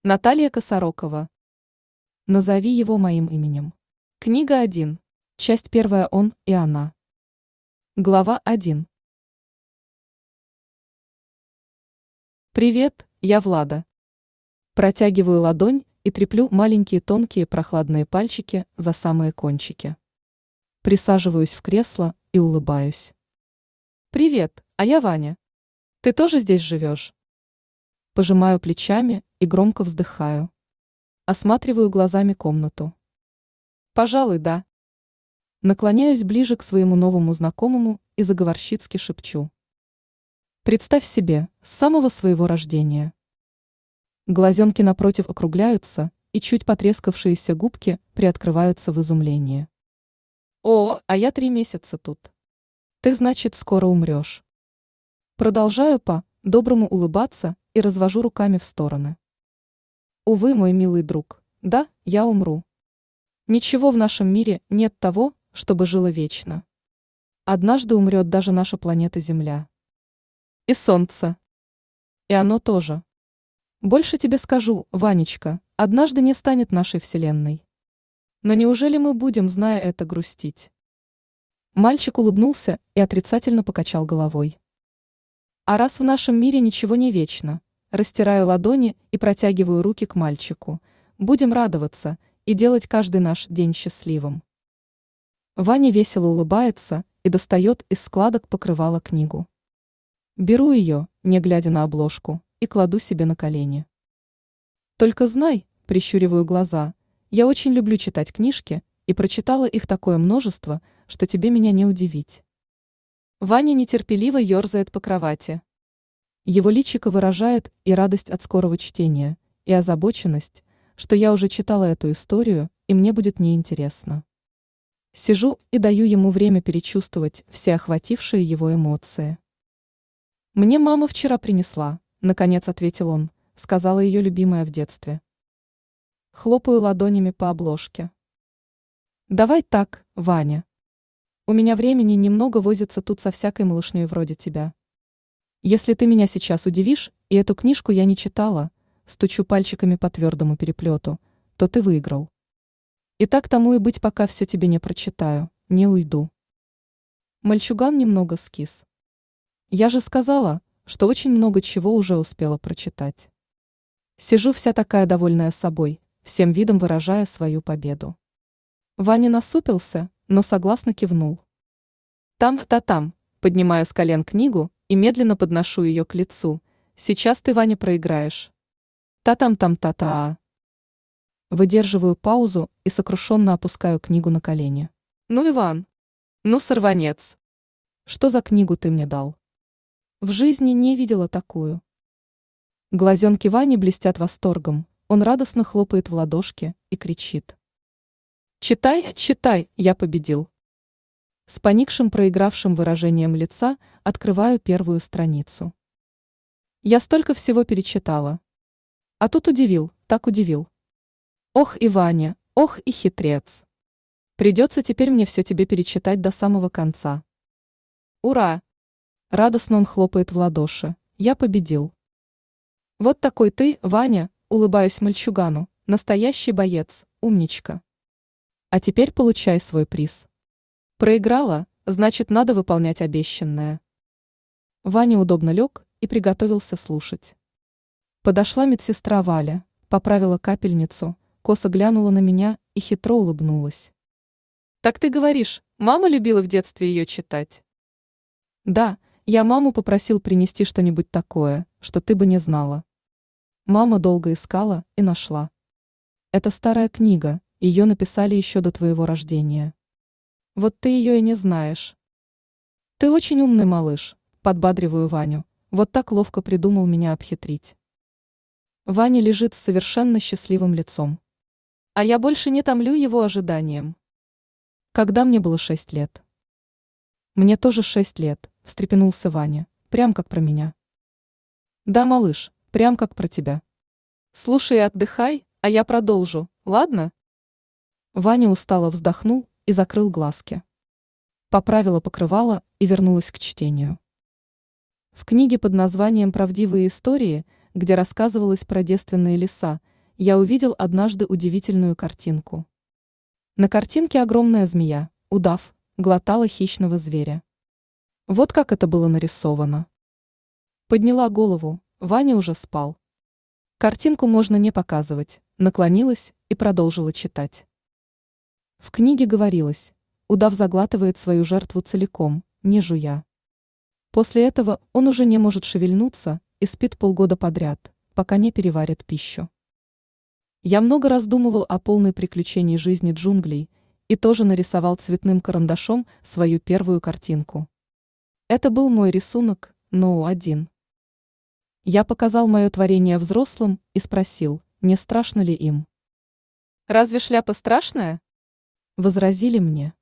Наталья Косорокова. Назови его моим именем. Книга 1. Часть 1. Он и она. Глава 1. Привет, я Влада. Протягиваю ладонь и треплю маленькие тонкие прохладные пальчики за самые кончики. Присаживаюсь в кресло и улыбаюсь. Привет, а я Ваня. Ты тоже здесь живешь? Пожимаю плечами и громко вздыхаю. Осматриваю глазами комнату. Пожалуй, да. Наклоняюсь ближе к своему новому знакомому и заговорщицки шепчу. Представь себе, с самого своего рождения. Глазенки напротив округляются, и чуть потрескавшиеся губки приоткрываются в изумлении. О, а я 3 месяца тут. Ты, значит, скоро умрешь. Продолжаю по-доброму улыбаться и развожу руками в стороны. Увы, мой милый друг, да, я умру. Ничего в нашем мире нет того, чтобы жило вечно. Однажды умрет даже наша планета Земля. И Солнце. И оно тоже. Больше тебе скажу, Ванечка, однажды не станет нашей Вселенной. Но неужели мы будем, зная это, грустить? Мальчик улыбнулся и отрицательно покачал головой. А раз в нашем мире ничего не вечно, растираю ладони и протягиваю руки к мальчику, будем радоваться и делать каждый наш день счастливым. Ваня весело улыбается и достает из складок покрывала книгу. Беру ее, не глядя на обложку, и кладу себе на колени. Только знай, прищуриваю глаза, я очень люблю читать книжки и прочитала их такое множество, что тебе меня не удивить. Ваня нетерпеливо ерзает по кровати. Его личико выражает и радость от скорого чтения, и озабоченность, что я уже читала эту историю, и мне будет неинтересно. Сижу и даю ему время перечувствовать все охватившие его эмоции. «Мне мама вчера принесла», — наконец ответил он, сказала ее любимая в детстве. Хлопаю ладонями по обложке. «Давай так, Ваня. У меня времени немного возиться тут со всякой малышней вроде тебя. Если ты меня сейчас удивишь, и эту книжку я не читала, стучу пальчиками по твердому переплету, то ты выиграл. И так тому и быть, пока все тебе не прочитаю, не уйду». Мальчуган немного скис. Я же сказала, что очень много чего уже успела прочитать. Сижу вся такая довольная собой, всем видом выражая свою победу. Ваня насупился, но согласно кивнул. Там, поднимаю с колен книгу и медленно подношу ее к лицу. Сейчас ты, Ваня, проиграешь. Та-та-а. Выдерживаю паузу и сокрушенно опускаю книгу на колени. Ну, Иван, ну, сорванец. Что за книгу ты мне дал? В жизни не видела такую. Глазенки Вани блестят восторгом, он радостно хлопает в ладошки и кричит. Читай, я победил. С поникшим проигравшим выражением лица открываю первую страницу. Я столько всего перечитала. А тут удивил, так удивил. Ох и Ваня, ох и хитрец. Придется теперь мне все тебе перечитать до самого конца. Ура! Радостно он хлопает в ладоши. Я победил. Вот такой ты, Ваня, улыбаюсь мальчугану, настоящий боец, умничка. А теперь получай свой приз. Проиграла, значит, надо выполнять обещанное. Ваня удобно лег и приготовился слушать. Подошла медсестра Валя, поправила капельницу, косо глянула на меня и хитро улыбнулась. Так ты говоришь, мама любила в детстве ее читать? Да, я маму попросил принести что-нибудь такое, что ты бы не знала. Мама долго искала и нашла. Это старая книга, ее написали еще до твоего рождения. Вот ты ее и не знаешь. Ты очень умный малыш, подбадриваю Ваню, вот так ловко придумал меня обхитрить. Ваня лежит с совершенно счастливым лицом. А я больше не томлю его ожиданием. Когда мне было 6 лет? Мне тоже 6 лет, встрепенулся Ваня, прям как про меня. Да, малыш, прям как про тебя. Слушай и отдыхай, а я продолжу, ладно? Ваня устало вздохнул и закрыл глазки. Поправила покрывало и вернулась к чтению. В книге под названием «Правдивые истории», где рассказывалось про девственные леса, я увидел однажды удивительную картинку. На картинке огромная змея, удав, глотала хищного зверя. Вот как это было нарисовано. Подняла голову, Ваня уже спал. Картинку можно не показывать, наклонилась и продолжила читать. В книге говорилось, удав заглатывает свою жертву целиком, не жуя. После этого он уже не может шевельнуться и спит полгода подряд, пока не переварит пищу. Я много раздумывал о полной приключении жизни джунглей и тоже нарисовал цветным карандашом свою первую картинку. Это был мой рисунок, No-1. Я показал мое творение взрослым и спросил, не страшно ли им. «Разве шляпа страшная?» Возразили мне.